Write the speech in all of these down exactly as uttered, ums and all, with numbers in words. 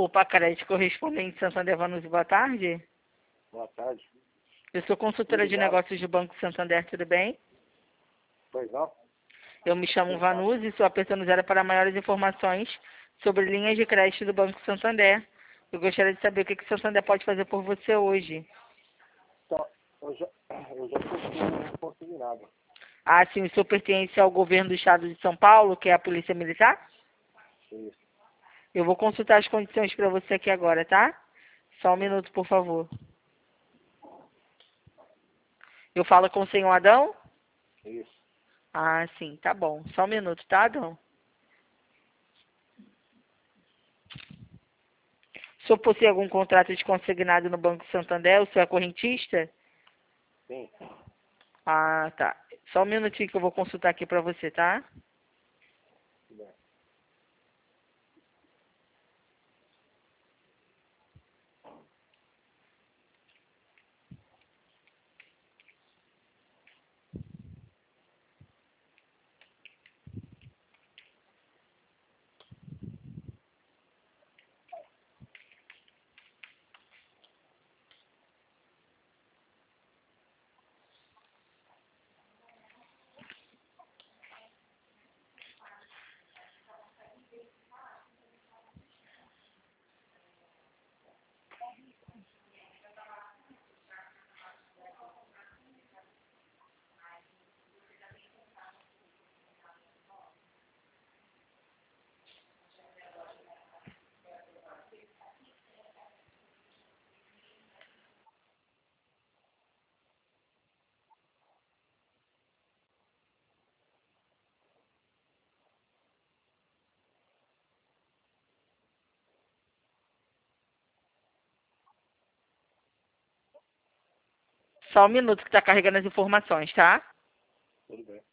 O Pacrédito correspondente Santander Vanucci, boa tarde. Boa tarde. Eu sou consultora de negócios do Banco Santander, tudo bem? Pois não? Eu me chamo Vanucci e sou apertando zero para maiores informações sobre linhas de crédito do Banco Santander. Eu gostaria de saber o que que o Santander pode fazer por você hoje. Então, eu já, eu já consegui, consegui nada. Ah, sim, o senhor pertence ao governo do estado de São Paulo, que é a Polícia Militar? Isso. Eu vou consultar as condições para você aqui agora, tá? Só um minuto, por favor. Eu falo com o senhor Adão? Isso. Ah, sim, tá bom. Só um minuto, tá, Adão? O senhor possui algum contrato de consignado no Banco Santander? O senhor é correntista? Sim. Ah, tá. Só um minutinho que eu vou consultar aqui para você, tá? Tudo bem. Só um minuto que tá carregando as informações, tá? Tudo bem.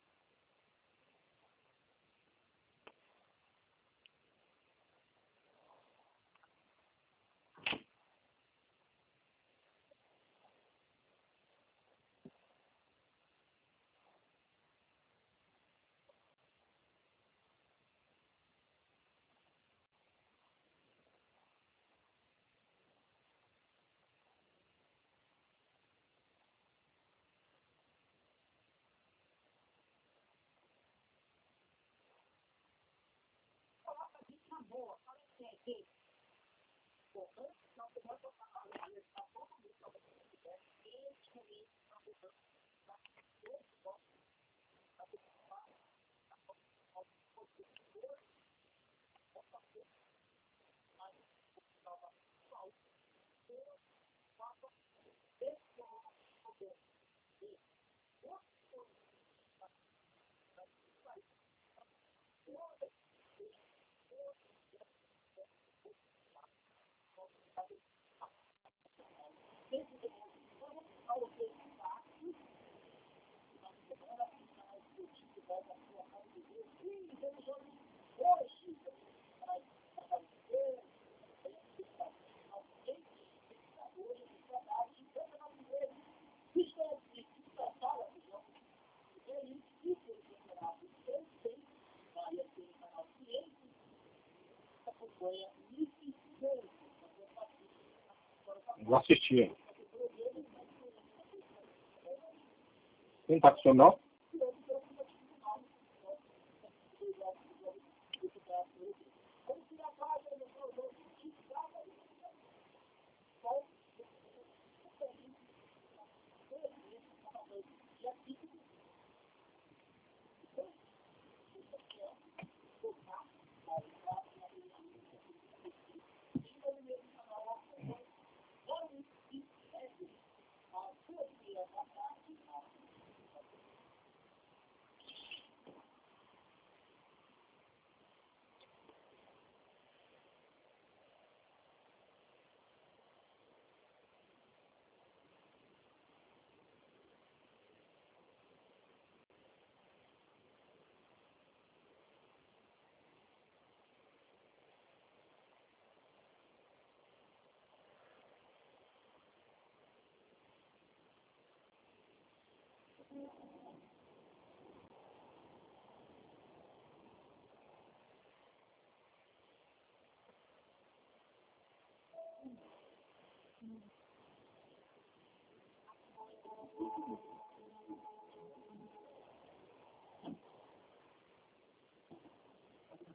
Vou assistir. Não tá funcionando, não?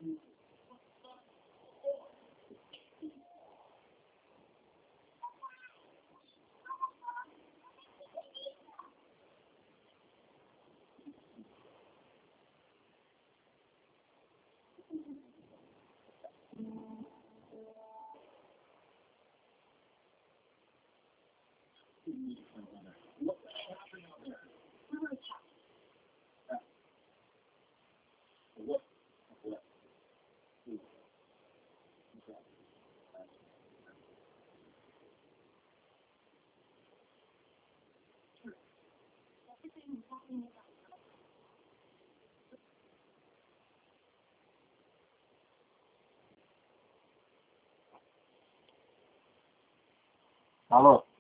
Alô?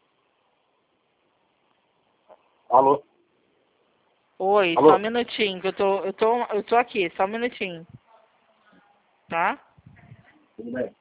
Alô? Oi, Alô? só um minutinho, que eu tô, eu tô, eu tô aqui, só um minutinho. Tá? Tudo bem?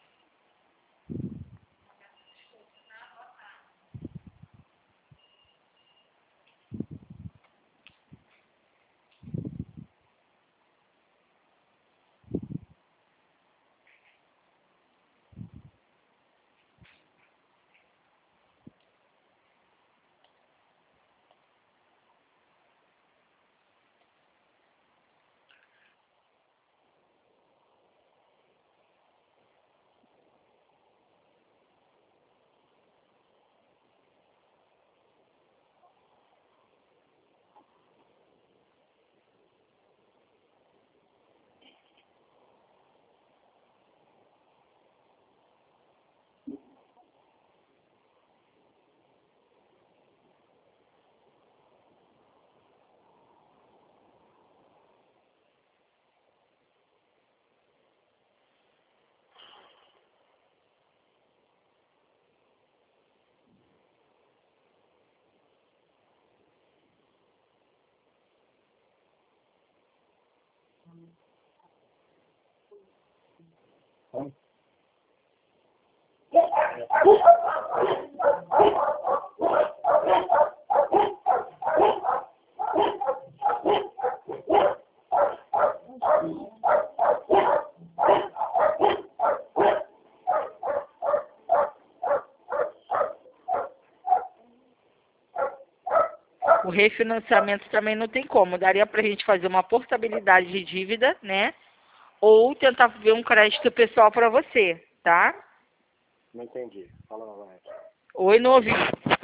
O refinanciamento também não tem como. Daria pra gente fazer uma portabilidade de dívida, né? Ou tentar ver um crédito pessoal pra você, tá? Não entendi. Fala novamente. Oi, não ouvi.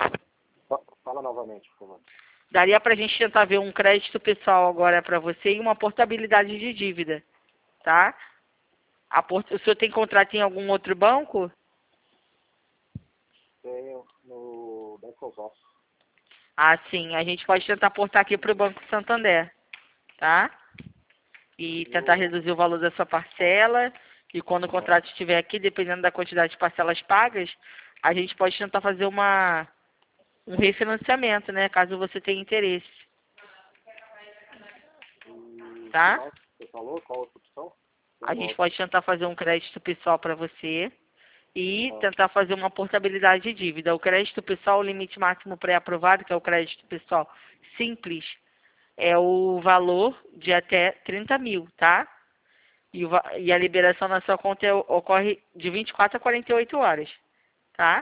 Fa- Fala novamente, por favor. Daria pra gente tentar ver um crédito pessoal agora pra você e uma portabilidade de dívida, tá? A port... O senhor tem contrato em algum outro banco? Tenho no Banco Osório. Ah, sim. A gente pode tentar portar aqui pro Banco Santander, tá? E tentar No... reduzir o valor da sua parcela. E quando o contrato estiver aqui, dependendo da quantidade de parcelas pagas, a gente pode tentar fazer uma um refinanciamento, né? Caso você tenha interesse, E que tá? mais você falou? Qual outra opção? Tem A uma gente outra. pode tentar fazer um crédito pessoal para você e Ah, tentar fazer uma portabilidade de dívida. O crédito pessoal, o limite máximo pré-aprovado, que é o crédito pessoal simples, é o valor de até trinta mil, tá? E, o va- e a liberação na sua conta é- ocorre de vinte e quatro a quarenta e oito horas, tá?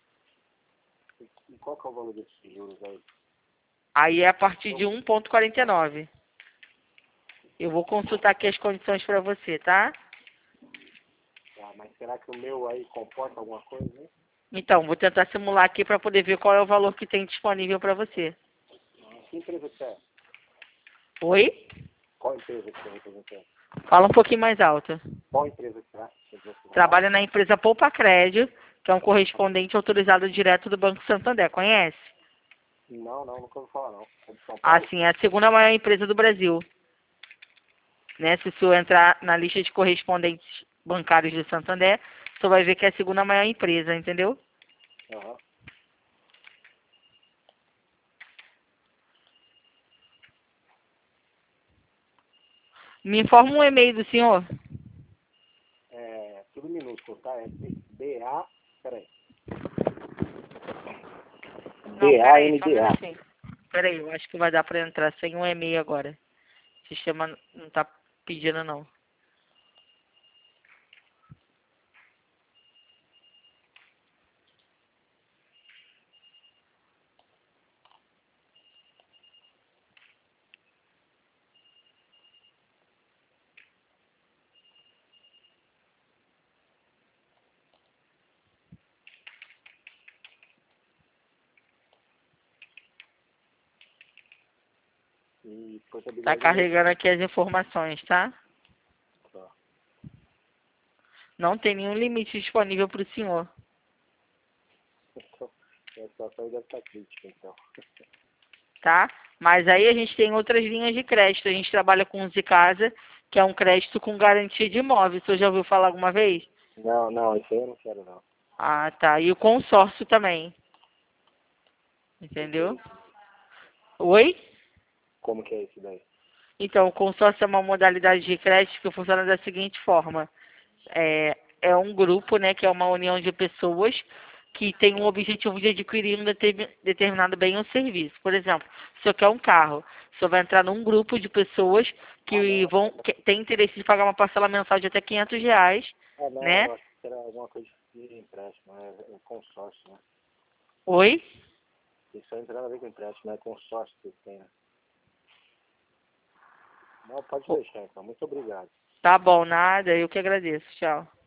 e qual que é o valor desses juros aí? Aí é a partir de um vírgula quarenta e nove. Eu vou consultar aqui as condições para você, tá? Ah, mas será que o meu aí comporta alguma coisa, hein? Então, vou tentar simular aqui para poder ver qual é o valor que tem disponível para você. Que empresa que é? Oi? Qual empresa que você representa? Fala um pouquinho mais alto. Qual empresa que é? Você representa? Trabalha na empresa Poupa Crédito, que é um correspondente autorizado direto do Banco Santander. Conhece? Não, não, nunca ouvi falar não. É de São Ah, Paulo? sim, é a segunda maior empresa do Brasil. Né? Se o senhor entrar na lista de correspondentes bancários do Santander, o senhor vai ver que é a segunda maior empresa, entendeu? Aham. Me informa um e-mail do senhor. É tudo minúsculo, tá? É B A. Peraí. Não, B A peraí, N só um D A. minutinho. Peraí, eu acho que vai dar para entrar sem um e-mail agora. O sistema não tá pedindo, não. E Tá portabilidade... carregando aqui as informações, tá? Tá. Não tem nenhum limite disponível para o senhor. Então, a situação aí deve estar crítica, então. Tá? Mas aí a gente tem outras linhas de crédito. A gente trabalha com o Zicasa, que é um crédito com garantia de imóvel. O senhor já ouviu falar alguma vez? Não, não, isso aí eu não quero, não. Ah, tá. E o consórcio também. Entendeu? Oi? Como que é isso daí? Então, o consórcio é uma modalidade de crédito que funciona da seguinte forma. É, é um grupo, né, que é uma união de pessoas que tem um objetivo de adquirir um determin- determinado bem ou serviço. Por exemplo, se o senhor quer um carro, o senhor vai entrar num grupo de pessoas que vão que tem interesse de pagar uma parcela mensal de até quinhentos reais, Ah, não, né? eu acho que era alguma coisa de empréstimo, é, é consórcio, né? Oi? Isso aí não tem nada a ver com empréstimo, é consórcio que tem, né? Não, pode deixar, então. Muito obrigado. Tá bom, nada, eu que agradeço. Tchau.